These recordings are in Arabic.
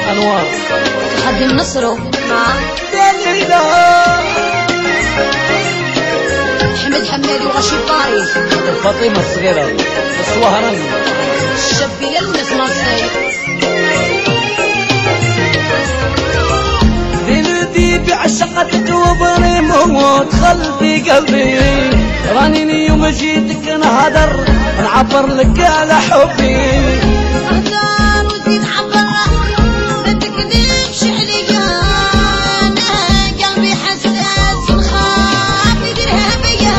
انوار خدم نصره مع دليلة حمد حمادي وغشيب طاري فاطمة الصغيرة الصوهران الشبية المزمرسي دي بعشقتك وبري موت خلفي قلبي راني يوم جيتك نهدر نعبر لك على حبي اهدر وزيد عبر ما تكذبش عليا انا قلبي حساس ونخاف يديرها بيا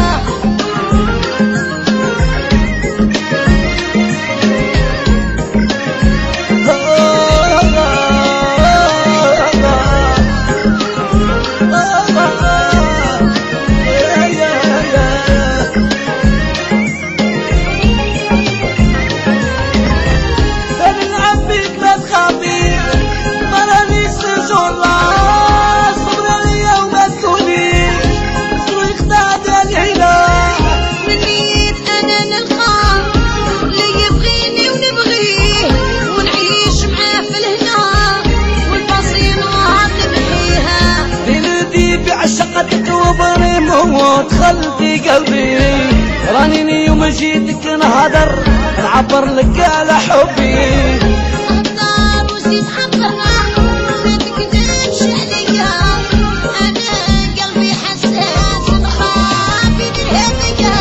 عشقتك وبري موت خلفي قلبي راني يوم جيتك نهدر نعبر لك على حبي اهدر وزيد عبر ما تكذبش عليا انا قلبي حساس ونخاف يديرها بيا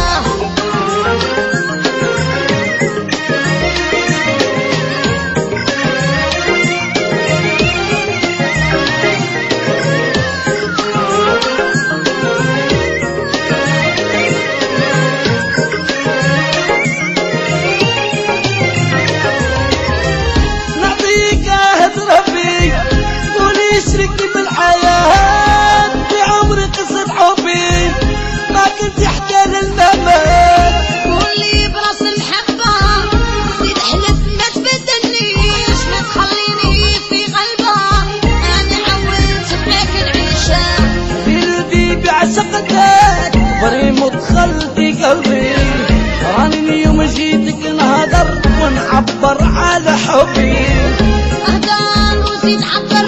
شريكتي في الحياة في عمري قصة حبي ما كنت يحتاج الممات قولي براس المحبة زيد حلف ما تبدلنيش ما تخليني في غلبة أنا عودت معاك نعيشها قلبي بعشقتك بريموت خلفي قلبي راني يوم جيتك نهدر ونعبر على حبي أهدر وزيد عبر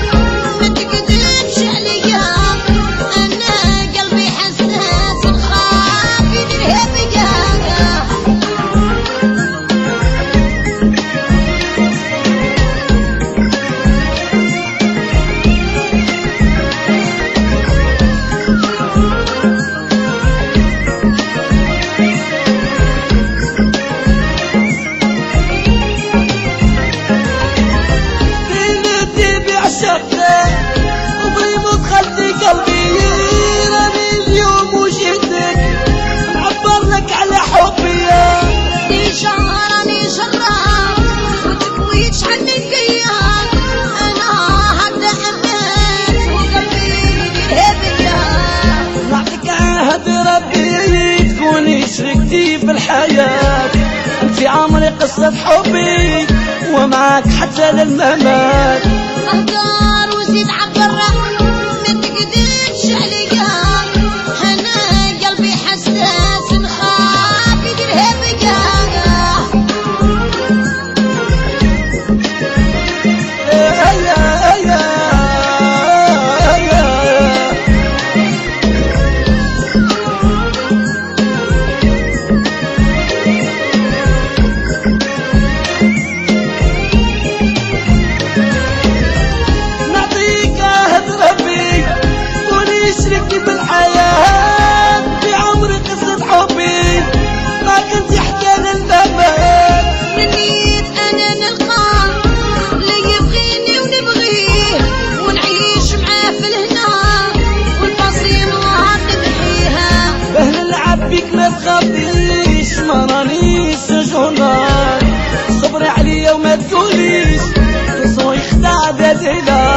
شريكتي في الحياة انت عمري قصة حبي ومعاك حتى للممات اهدر وزيد عبر ما تكذبش عليا انا قلبي حساس نخاف يديرها بيا ما تخافيش ما رانيش جنان صبري عليا وما تقوليش تصوي خدع دليلة